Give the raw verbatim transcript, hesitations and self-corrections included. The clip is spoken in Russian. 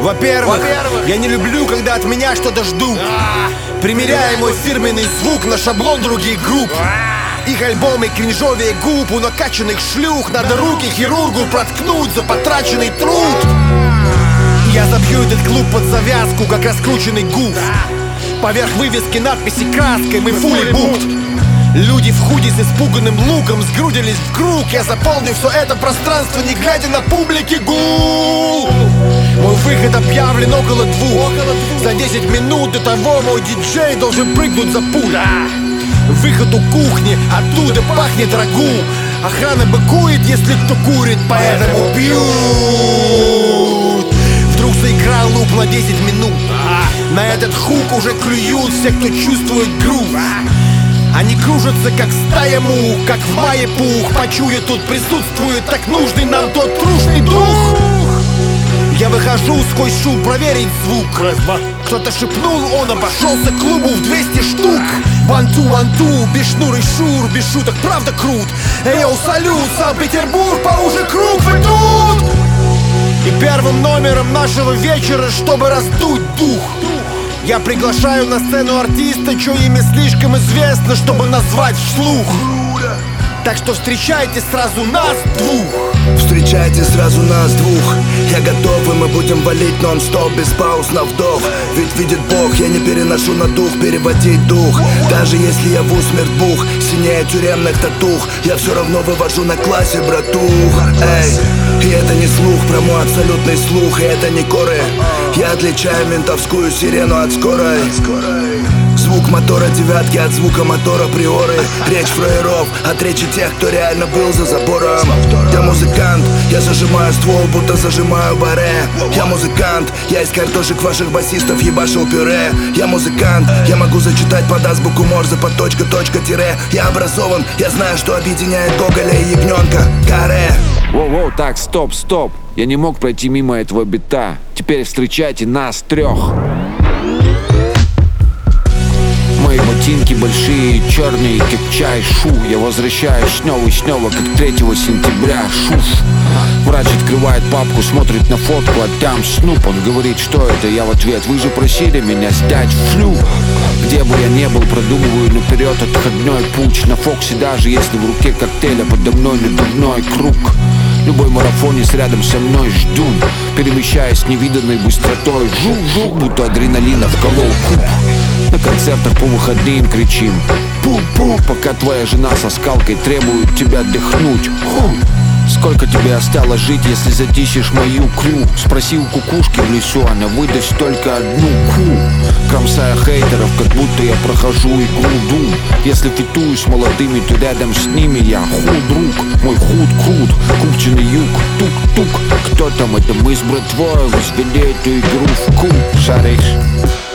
Во-первых, я не люблю, когда от меня что-то ждут. Примеряя мой фирменный звук на шаблон других групп. Их альбомы кринжовее губ у накачанных шлюх. Надо руки хирургу проткнуть за потраченный труд. Я забью этот клуб под завязку, как раскрученный гуф. Поверх вывески надписи краской мы фули бут. Люди в худи с испуганным луком сгрудились в круг. Я заполню все это пространство, не глядя на публики гул. Мой выход объявлен около двух. За десять минут до того мой диджей должен прыгнуть за пульт. Выход у кухни, оттуда пахнет рагу. Охрана быкует, если кто курит, поэтому пьют. Вдруг заиграл луп на десять минут. На этот хук уже клюют все, кто чувствует грув. Они кружатся, как стая мух, как в мае пух. Почуя, тут присутствует так нужный нам тот трушный дух. Я выхожу сквозь шум проверить звук. Кто-то шепнул, он обошелся клубу в двести штук. Ван-ту, ван-ту, без шнур и шур, без шуток, правда крут. Эйоу, салют, Санкт-Петербург, поуже круг, вы тут! И первым номером нашего вечера, чтобы раздуть дух, я приглашаю на сцену артиста, чье имя слишком известно, чтобы назвать вслух. Так что встречайте сразу нас двух. Встречайте сразу нас двух. Я готов, и мы будем валить нон-стоп, без пауз на вдох. Ведь видит Бог, я не переношу на дух переводить дух. Даже если я в усмерть бух, синее тюремных татух, я все равно вывожу на классе, братух. Эй, и это не слух, про мой абсолютный слух. И это не коры. Я отличаю ментовскую сирену от скорой. Звук мотора девятки от звука мотора приоры. Речь фраеров от речи тех, кто реально был за забором. Я музыкант, я зажимаю ствол, будто зажимаю баре. Я музыкант, я из картошек ваших басистов ебашил пюре. Я музыкант, я могу зачитать под азбуку Морзе под точка, точка, тире. Я образован, я знаю, что объединяет Гоголя и ягненка. Каре. Воу-воу, так, стоп, стоп. Я не мог пройти мимо этого бита. Теперь встречайте нас трех. Мои ботинки большие, черные, как чай, шу. Я возвращаюсь снова и снова, как третьего сентября, шуш. Врач открывает папку, смотрит на фотку, а там Снуп. Он говорит, что это? Я в ответ, вы же просили меня снять флю. Где бы я ни был, продумываю наперед отходной путь. На Фоксе даже если в руке коктейль, а подо мной надувной круг. Любой марафонец рядом со мной жду, перемещаясь с невиданной быстротой. Жу-жу, будто адреналина вколол куб. На концертах по выходным кричим пу-пу, пока твоя жена со скалкой требует тебя отдохнуть. Ху. Сколько тебе осталось жить, если затишишь мою крю? Спроси у кукушки в лесу, она выдаст только одну ку. Кромсая хейтеров, как будто я прохожу игру Doom. Если фитую с молодыми, то рядом с ними я худ друг. Мой худ крут, купченый юг, тук-тук. Кто там? Это мы с братвой возвели эту игру в куб, шаришь?